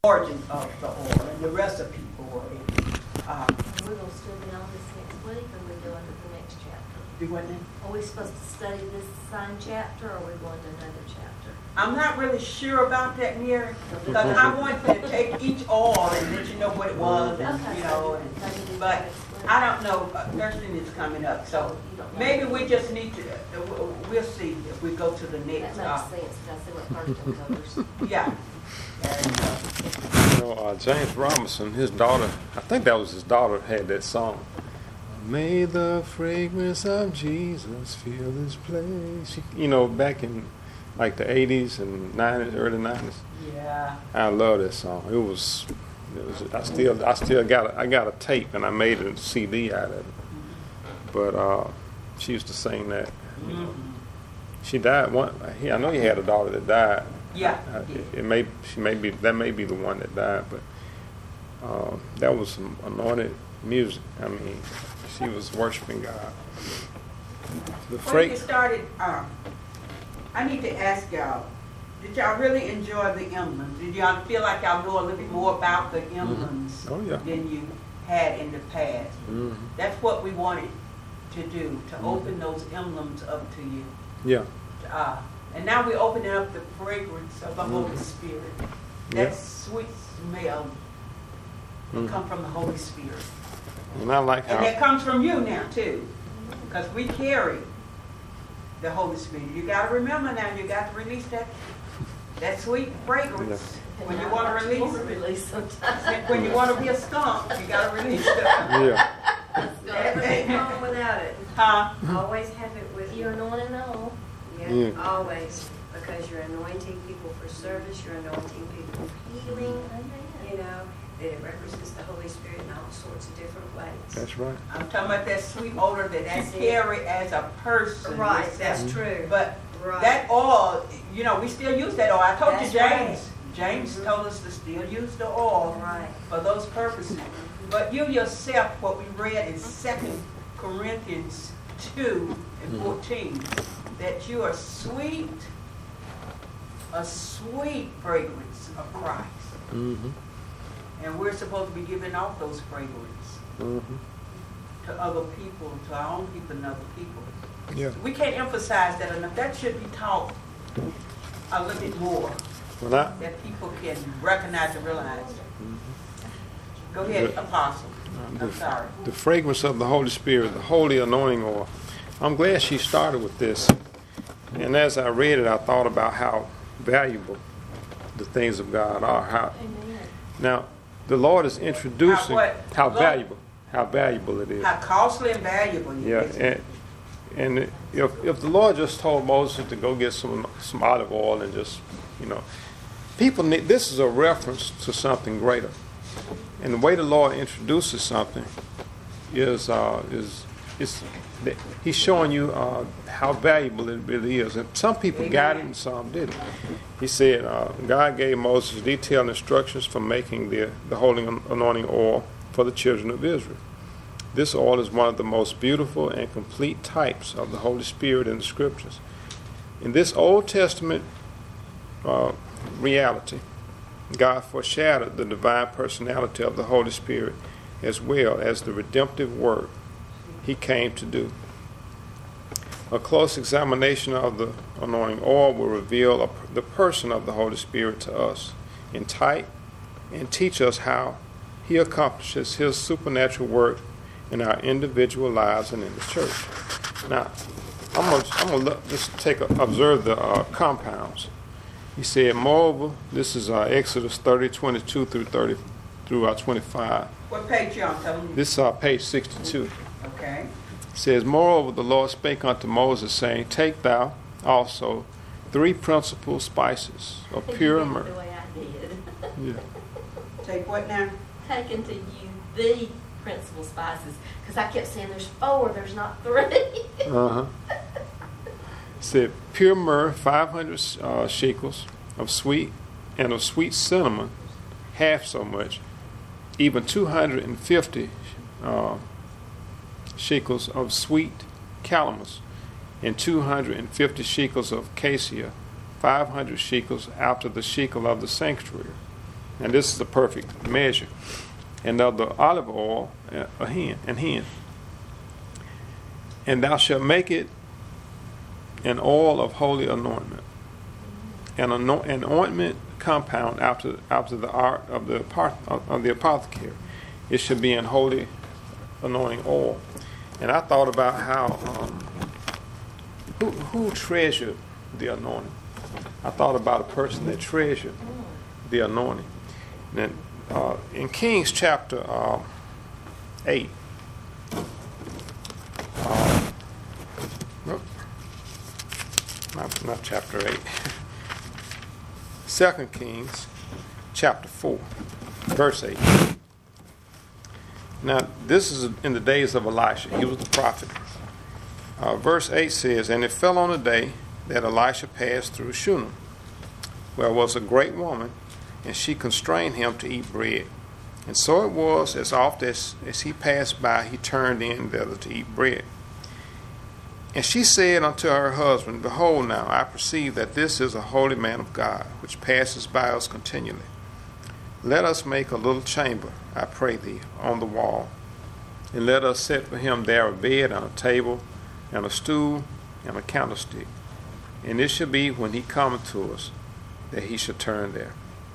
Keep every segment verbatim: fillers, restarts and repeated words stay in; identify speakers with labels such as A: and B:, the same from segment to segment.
A: origin of the oil and the recipe for it. Uh,
B: We're going to study all this next week, or we go into the next chapter?
A: do what now?
B: Are we supposed to study this same chapter, or are we going to another chapter?
A: I'm not really sure about that, Mary, because I wanted to take each oil and let you know what it was, and,
B: Okay,
A: you
B: so
A: know,
B: you-
A: and,
B: so you do
A: but
B: next week.
A: I don't know, uh, Thurston is coming up, so
B: You don't know.
A: maybe we just need to, uh, we'll- we'll see if we go to the
B: That
A: next,
B: makes
A: uh,
B: sense, because I see what Thurston covers.
A: yeah. And, uh,
C: You know, uh, James Robinson, his daughter, I think that was his daughter, had that song. May the fragrance of Jesus fill this place. She, you know, back in like the eighties and nineties, early nineties.
A: yeah.
C: I love that song. It was, it was. I still, I still got, a, I got a tape, and I made a C D out of it. But uh, she used to sing that. You know. She died. One, I know you had a daughter that died.
A: Yeah.
C: Uh, it, it may, she may be, that may be the one that died, but uh, that was some anointed music. I mean, she was worshiping God. The
A: When you
C: freight.
A: started, um, I need to ask y'all, did y'all really enjoy the emblems? Did y'all feel like y'all know a little bit more about the emblems
C: Oh, yeah.
A: than you had in the past?
C: Mhm.
A: That's what we wanted to do, to open those emblems up to you.
C: Yeah.
A: Uh, and now we're opening up the fragrance of the Holy
C: Mhm.
A: Spirit.
C: Yeah.
A: That sweet smell that
C: Mhm.
A: come from the Holy Spirit.
C: And I like
A: And that
C: how.
A: comes from you now too, because we carry the Holy Spirit. You got to remember now, you got to release that that sweet fragrance. When you want to
B: You
A: release
B: want to
A: it,
B: release sometimes.
A: when you want to be a skunk, you got to release it.
C: Yeah.
D: Never be home without it.
A: Huh?
D: Always have it with you.
B: You're anointing all.
D: Yeah,
C: Yeah.
D: always. Because you're anointing people for service, you're anointing people for healing, you know. It represents the Holy Spirit in all sorts of different ways.
C: That's right.
A: I'm talking about that sweet odor that I carry as a person.
D: Right,
A: It's
D: that's
A: that-
D: true.
A: But
D: Right.
A: that oil, you know, we still use that oil. I told you,
D: That's
A: James.
D: right.
A: James
D: Mhm.
A: told us to still use the oil
D: Right.
A: for those purposes. But you yourself, what we read in Second Corinthians two and fourteen, that you are sweet, a sweet fragrance of Christ.
C: Mm-hmm.
A: And we're supposed to be giving off those fragrance
C: Mm-hmm.
A: to other people, to our own people and other people.
C: Yeah.
A: We can't emphasize that enough. That should be taught a little bit more,
C: When I,
A: that people can recognize and realize. Go ahead,
C: The-
A: Apostle. I'm
C: the,
A: sorry.
C: the fragrance of the Holy Spirit, the holy anointing oil. I'm glad she started with this. And as I read it, I thought about how valuable the things of God are. How
B: Amen.
C: now the Lord is introducing
A: How what?
C: how
A: Lord?
C: valuable, how valuable it is.
A: How costly and valuable it
C: Yeah,
A: is.
C: and and if if the Lord just told Moses to go get some some olive oil and just, you know, people need, this is a reference to something greater, and the way the Lord introduces something is uh, is is that He's showing you uh, how valuable it really is, and some people
A: Amen.
C: got it and some didn't. He said uh, God gave Moses detailed instructions for making the the holy anointing oil for the children of Israel. This oil is one of the most beautiful and complete types of the Holy Spirit in the Scriptures. In this Old Testament uh, reality, God foreshadowed the divine personality of the Holy Spirit as well as the redemptive work He came to do. A close examination of the anointing oil will reveal a, the person of the Holy Spirit to us in type and teach us how He accomplishes His supernatural work in our individual lives and in the church. Now, I'm gonna, I'm gonna look, just take a, observe the uh, compounds. He said, moreover, this is uh, Exodus thirty, twenty-two through thirty through uh, twenty-five.
A: What page you on, telling me?
C: This is uh, page sixty-two.
A: Okay.
C: It says, moreover, the Lord spake unto Moses, saying, take thou also three principal spices of pure
B: You did it
C: myrrh.
B: the way I did.
C: Yeah.
A: Take what now?
B: Taken to you the principal spices, because I kept saying there's four, there's not three.
C: Uh-huh. It said pure myrrh, five hundred uh, shekels of sweet, and of sweet cinnamon, half so much, even two hundred fifty uh, shekels of sweet calamus, and two hundred fifty shekels of cassia, five hundred shekels after the shekel of the sanctuary. And this is the perfect measure. And of the olive oil, a hin, and hin. And thou shalt make it an oil of holy anointment, and an ointment compound after after the art of the of the apothecary. It should be an holy anointing oil. And I thought about how um, who who treasured the anointing. I thought about a person that treasured the anointing. And uh, in Kings chapter uh, eight. Uh, nope, not, not chapter eight. Second Kings chapter four, verse eight. Now, this is in the days of Elisha. He was the prophet. Uh, verse eight says, And it fell on a day that Elisha passed through Shunem, where was a great woman, and she constrained him to eat bread. And so it was, as oft as, as he passed by, he turned in thither to eat bread. And she said unto her husband, Behold now, I perceive that this is a holy man of God, which passes by us continually. Let us make a little chamber, I pray thee, on the wall, and let us set for him there a bed and a table, and a stool, and a candlestick. And it shall be, when he cometh to us, that he shall turn there.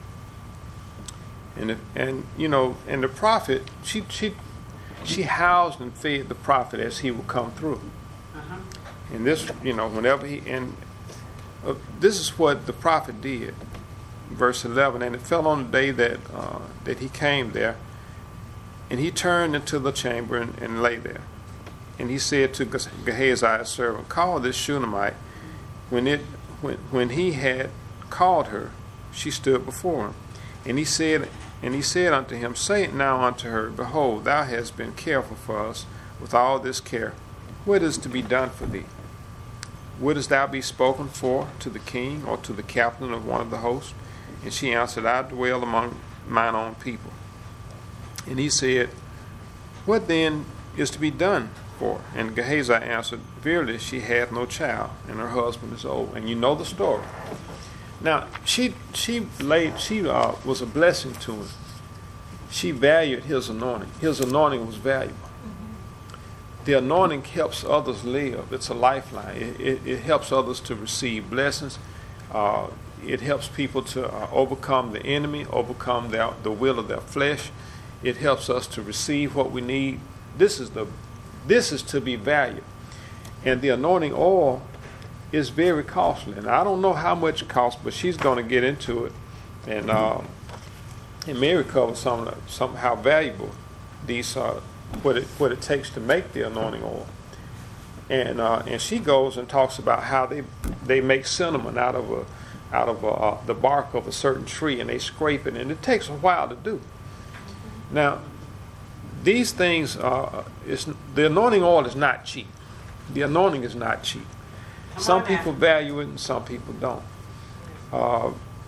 C: And, if, and you know, and the prophet, she, she, she housed and fed the prophet as he would come through.
A: Uh-huh.
C: And this, you know, whenever he, and uh, this is what the prophet did. Verse eleven, and it fell on the day that uh, that he came there, and he turned into the chamber and, and lay there. And he said to Gehazi his servant, Call this Shunammite. When it when when he had called her, she stood before him. And he said, and he said unto him, Say it now unto her, Behold, thou hast been careful for us with all this care. What is to be done for thee? Wouldst thou be spoken for to the king, or to the captain of one of the hosts? And she answered, I dwell among mine own people. And he said, What then is to be done for her? And Gehazi answered, Verily she hath no child, and her husband is old. And you know the story. Now she she laid she uh, was a blessing to him. She valued his anointing. His anointing was valuable. Mm-hmm. The anointing helps others live. It's a lifeline. It, it, it helps others to receive blessings. Uh, It helps people to uh, overcome the enemy, overcome their, the will of their flesh. It helps us to receive what we need. This is the, this is to be valued. And the anointing oil is very costly. And I don't know how much it costs, but she's going to get into it. And uh, and Mary covers some of the, some how valuable these uh, what it what it takes to make the anointing oil. And uh, and she goes and talks about how they they make cinnamon out of a out of uh, the bark of a certain tree, and they scrape it, and it takes a while to do. Now, these things, uh, it's, the anointing oil is not cheap. The anointing is not cheap.
A: Come
C: Some
A: on
C: people
A: now.
C: value it, and some people don't. Uh,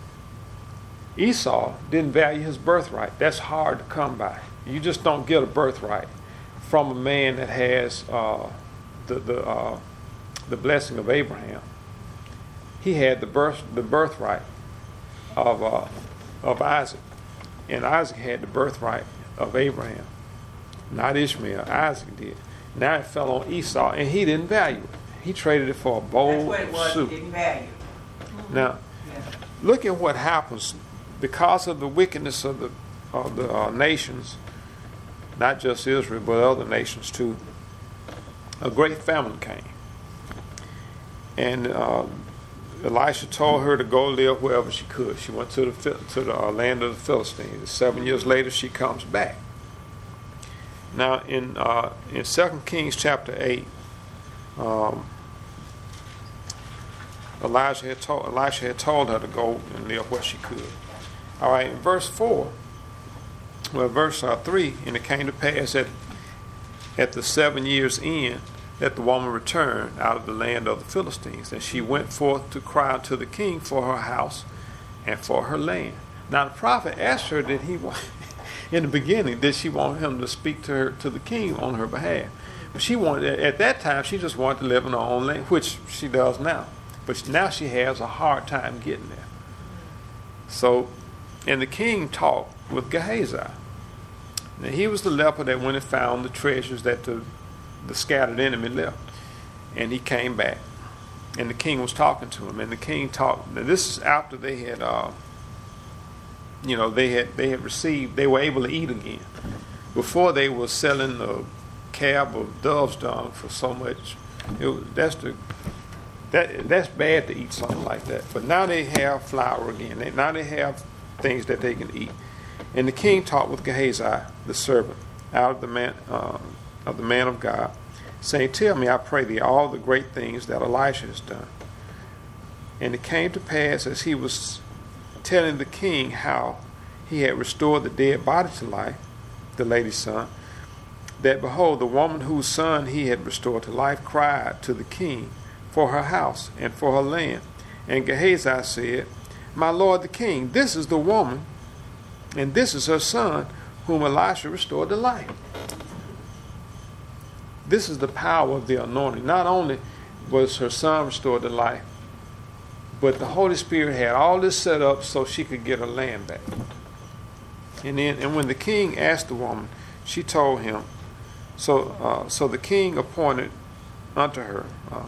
C: Esau didn't value his birthright. That's hard to come by. You just don't get a birthright from a man that has uh, the the uh, the blessing of Abraham. He had the birth the birthright of uh, of Isaac, and Isaac had the birthright of Abraham, not Ishmael. Isaac did. Now it fell on Esau, and he didn't value it. He traded it for a bowl
A: That's what it
C: of
A: was,
C: soup.
A: didn't value.
C: Now,
A: Yeah.
C: look at what happens because of the wickedness of the of the uh, nations, not just Israel but other nations too. A great famine came, and uh, Elisha told her to go live wherever she could. She went to the to the uh, land of the Philistines. Seven years later, she comes back. Now, in uh, in Second Kings chapter eight, um, Elijah had told Elisha had told her to go and live where she could. All right, in verse four, well, verse uh, three, and it came to pass at at the seven years end that the woman returned out of the land of the Philistines, and she went forth to cry unto the king for her house and for her land. Now the prophet asked her, did he want, in the beginning, did she want him to speak to her to the king on her behalf? But she wanted, at that time, she just wanted to live in her own land, which she does now. But now she has a hard time getting there. So And the king talked with Gehazi. Now he was the leper that went and found the treasures that the, the scattered enemy left. And he came back. And the king was talking to him. And the king talked. Now this is after they had, uh, you know, they had they had received, they were able to eat again. Before they were selling a cab of dove's dung for so much. It was, that's the that that's bad to eat something like that. But now they have flour again. They, now they have things that they can eat. And the king talked with Gehazi, the servant, out of the man uh, of the man of God, saying, "Tell me, I pray thee, all the great things that Elisha has done." And it came to pass, as he was telling the king how he had restored the dead body to life, the lady's son, that behold, the woman whose son he had restored to life cried to the king for her house and for her land. And Gehazi said, "My lord the king, this is the woman, and this is her son, whom Elisha restored to life." This is the power of the anointing. Not only was her son restored to life, but the Holy Spirit had all this set up so she could get her land back. And then, and when the king asked the woman, she told him. So, uh, so the king appointed unto her. Uh,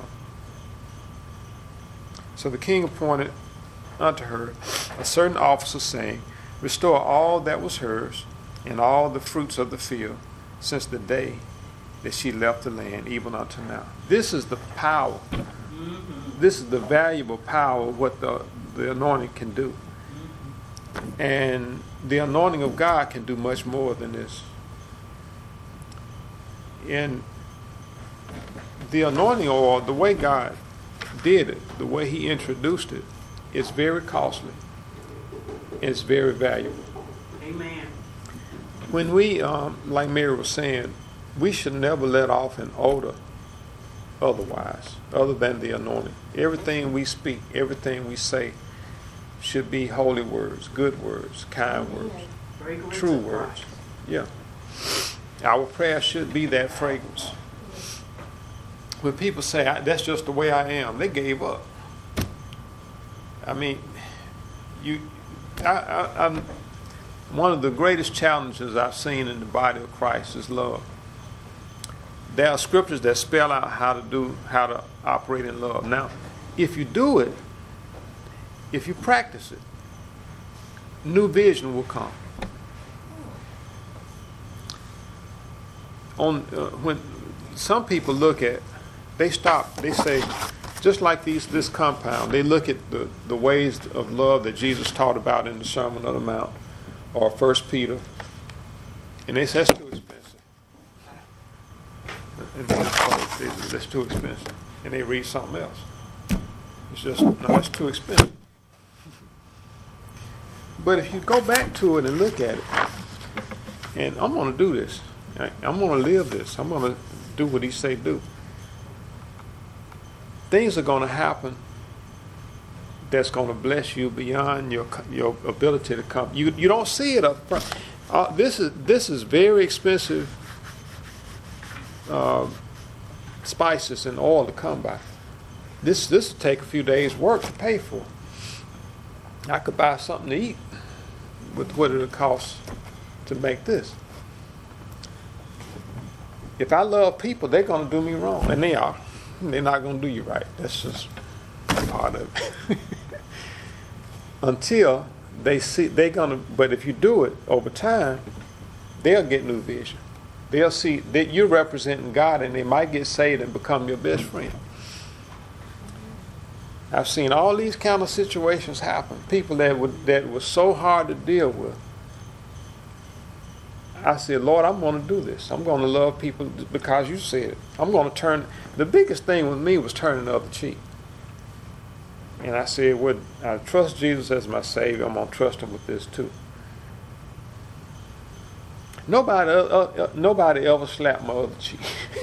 C: so the king appointed unto her a certain officer, saying, "Restore all that was hers, and all the fruits of the field, since the day that she left the land, even unto now." This is the power. This is the valuable power of what the, the anointing can do. And the anointing of God can do much more than this. And the anointing oil, the way God did it, the way he introduced it, is very costly. It's very valuable.
A: Amen.
C: When we, um, like Mary was saying, we should never let off an odor otherwise, other than the anointing. Everything we speak, everything we say should be holy words, good words, kind words,
A: Fragrance
C: true
A: of
C: words.
A: Christ.
C: Yeah. Our prayer should be that fragrance. When people say, "I, that's just the way I am," they gave up. I mean, you, I, I, I'm, one of the greatest challenges I've seen in the body of Christ is love. There are scriptures that spell out how to do, how to operate in love. Now, if you do it, if you practice it, new vision will come. On uh, when some people look at, they stop. They say, just like these this compound, they look at the the ways of love that Jesus taught about in the Sermon on the Mount, or First Peter, and they say that's too expensive. And they just, they, that's too expensive, and they read something else. It's just no, that's too expensive. But if you go back to it and look at it, and I'm going to do this. I'm going to live this. I'm going to do what he say do. Things are going to happen that's going to bless you beyond your your ability to come. You you don't see it up front. Uh, this is this is very expensive uh, spices and oil to come by. This this will take a few days' work to pay for. I could buy something to eat with what it'll cost to make this. If I love people, they're going to do me wrong, and they are. They're not going to do you right. That's just part of it. Until they see, they're going to, but if you do it over time, they'll get new vision. They'll see that you're representing God, and they might get saved and become your best friend. I've seen all these kind of situations happen. People that would, that was so hard to deal with. I said, Lord, I'm going to do this. I'm going to love people because you said it. I'm going to turn. The biggest thing with me was turning the other cheek. And I said, well, I trust Jesus as my Savior. I'm going to trust him with this too. Nobody, uh, uh, nobody ever slapped my other cheek.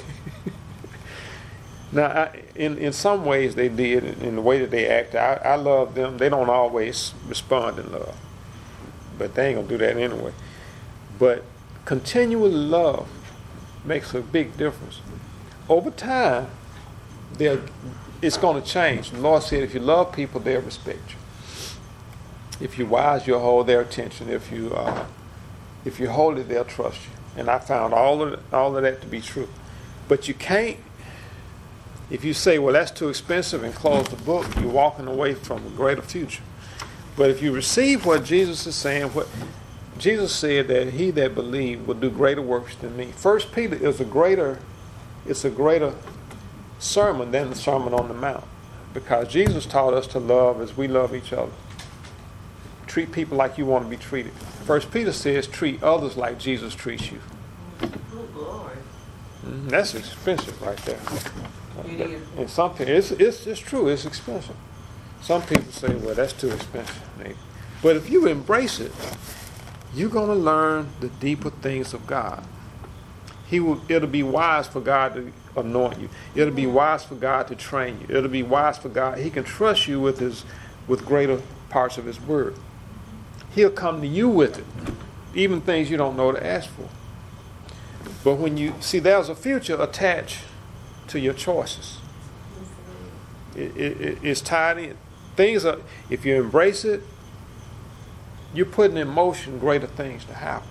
C: Now, I, in, in some ways they did, in the way that they acted. I, I love them. They don't always respond in love. But they ain't going to do that anyway. But continual love makes a big difference. Over time, it's going to change. The Lord said, if you love people, they'll respect you. If you're wise, you'll hold their attention. If you uh, if you're holy, they'll trust you. And I found all of all of that to be true. But you can't. If you say, well, that's too expensive and close the book, you're walking away from a greater future. But if you receive what Jesus is saying, what Jesus said that he that believed will do greater works than me. First Peter is a greater, it's a greater sermon than the Sermon on the Mount. Because Jesus taught us to love as we love each other. Treat people like you want to be treated. First Peter says, treat others like Jesus treats you.
B: Good Lord.
C: Mm, that's expensive right there.
A: It is.
C: And some people, it's, it's, it's true, it's expensive. Some people say, well, that's too expensive, Nate. But if you embrace it, you're going to learn the deeper things of God. He will, it'll be wise for God to anoint you. It'll be wise for God to train you. It'll be wise for God. He can trust you with his, with greater parts of his word. He'll come to you with it, even things you don't know to ask for. But when you see, there's a future attached to your choices. It, it, it's tied in. Things are, if you embrace it, you're putting in motion greater things to happen.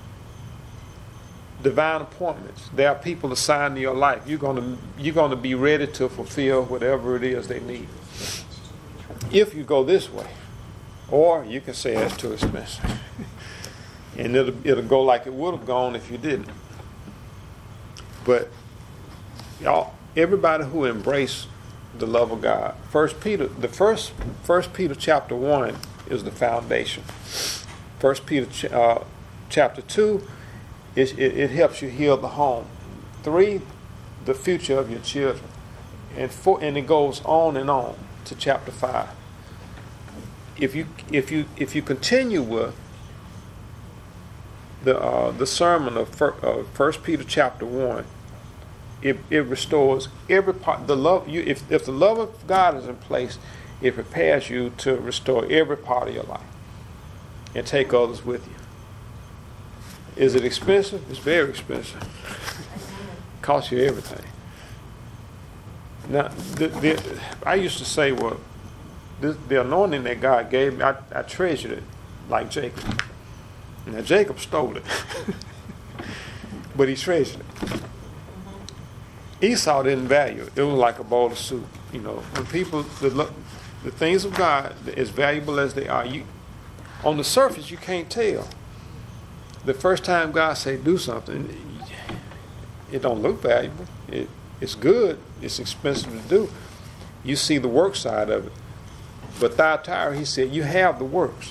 C: Divine appointments. There are people assigned to your life. You're going to you're going to be ready to fulfill whatever it is they need. If you go this way, or you can say that's too expensive, and it'll it'll go like it would have gone if you didn't. But y'all, everybody who embraced the love of God, First Peter, the first First Peter chapter one is the foundation. First Peter ch- uh, chapter two, it, it, it helps you heal the home. Three, the future of your children, and four, and it goes on and on to chapter five. If you if you if you continue with the uh, the sermon of fir- uh, First Peter chapter one, it it restores every part. The love you if if the love of God is in place, it prepares you to restore every part of your life and take others with you. Is it expensive? It's very expensive. Costs you everything. Now, the, the, I used to say, well, this, the anointing that God gave me, I, I treasured it like Jacob. Now, Jacob stole it, but he treasured it. Esau didn't value it. It was like a bowl of soup. You know, when people, the, the things of God, as valuable as they are, you on the surface, you can't tell. The first time God say do something, it don't look valuable. It, it's good. It's expensive to do. You see the work side of it. But Thyatira, he said, you have the works.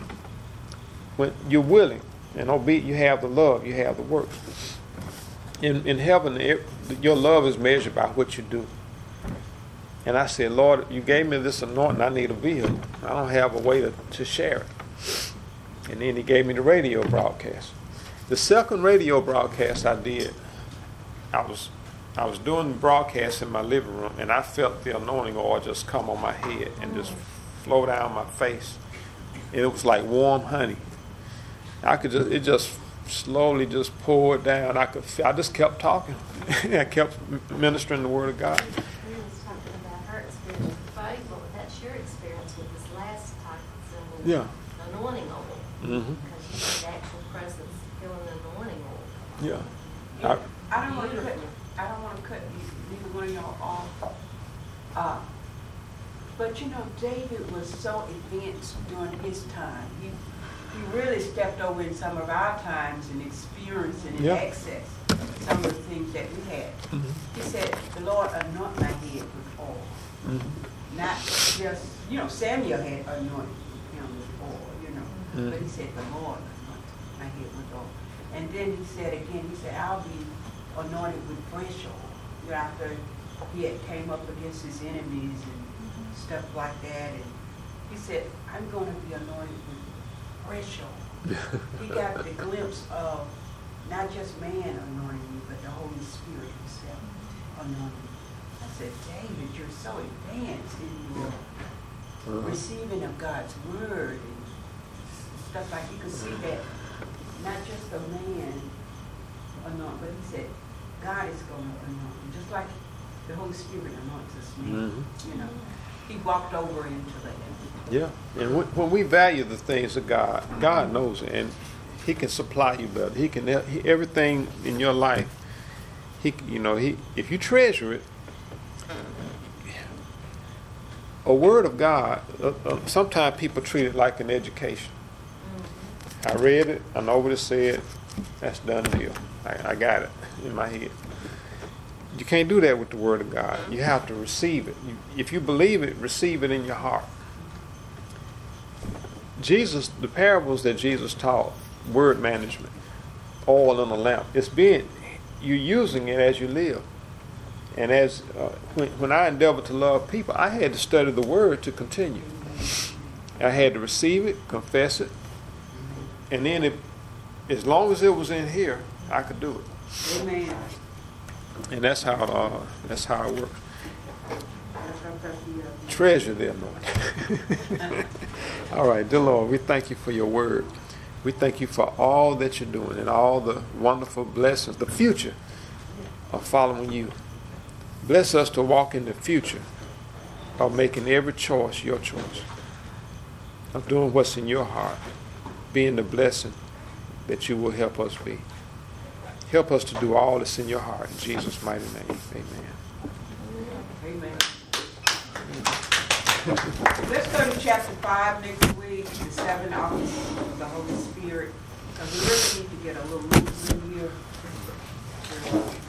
C: When you're willing and obedient, you have the love, you have the works. In, in heaven, it, your love is measured by what you do. And I said, Lord, you gave me this anointing. I need a vehicle. I don't have a way to, to share it. And then he gave me the radio broadcast. The second radio broadcast I did, I was I was doing the broadcast in my living room, and I felt the anointing oil just come on my head and just flow down my face. And it was like warm honey. I could just it just slowly just poured down. I could I just kept talking. I kept ministering the word of God.
B: We was talking about her experience with faith, but that's your experience with this last type of symbol.
C: Yeah.
B: Anointing oil.
C: Mm-hmm.
B: Because you see the actual presence filling the anointing oil.
C: Yeah.
A: Yeah, I don't want to cut. I don't want to cut neither one of y'all off. Uh, but you know, David was so advanced during his time. He he really stepped over in some of our times and experienced and
C: Yeah.
A: accessed some of the things that we had.
C: Mm-hmm.
A: He said, "The Lord anoint my head with oil."
C: Mm-hmm.
A: Not just, you know, Samuel had anointed him with oil, you know.
C: Mm-hmm.
A: But he said, the Lord anointed my head with oil. And then he said again, he said, I'll be anointed with fresh oil. You know, after he had came up against his enemies and stuff like that. And he said, I'm going to be anointed with fresh oil. He got the glimpse of not just man anointing you, but the Holy Spirit himself anointing you. I said, David, you're so advanced in your uh-huh. receiving of God's word and stuff like you could see that not just a man anoint, but he said God is going to anoint you, just like the Holy Spirit anoints us, man. Mm-hmm. You know, he walked over into that.
C: Yeah, and when, when we value the things of God, God knows it, and He can supply you better. He can he, everything in your life. He, you know, he if you treasure it, a word of God. Uh, uh, sometimes people treat it like an education. I read it. I know what it said. That's done deal. I, I got it in my head. You can't do that with the word of God. You have to receive it. You, if you believe it, receive it in your heart. Jesus, the parables that Jesus taught, word management, oil in a lamp, it's being, you're using it as you live. And as uh, when, when I endeavored to love people, I had to study the word to continue. I had to receive it, confess it, and then it, as long as it was in here, I could do it.
A: Amen.
C: And that's how uh, that's how it works. Treasure the anointing. All right, dear Lord, we thank you for your word. We thank you for all that you're doing and all the wonderful blessings, the future of following you. Bless us to walk in the future of making every choice your choice, of doing what's in your heart, being the blessing that you will help us be. Help us to do all that's in your heart. In Jesus' mighty name, amen.
A: Amen. Let's go to chapter five next week, the seven offices of the Holy Spirit, because we really need to get a little loose in here.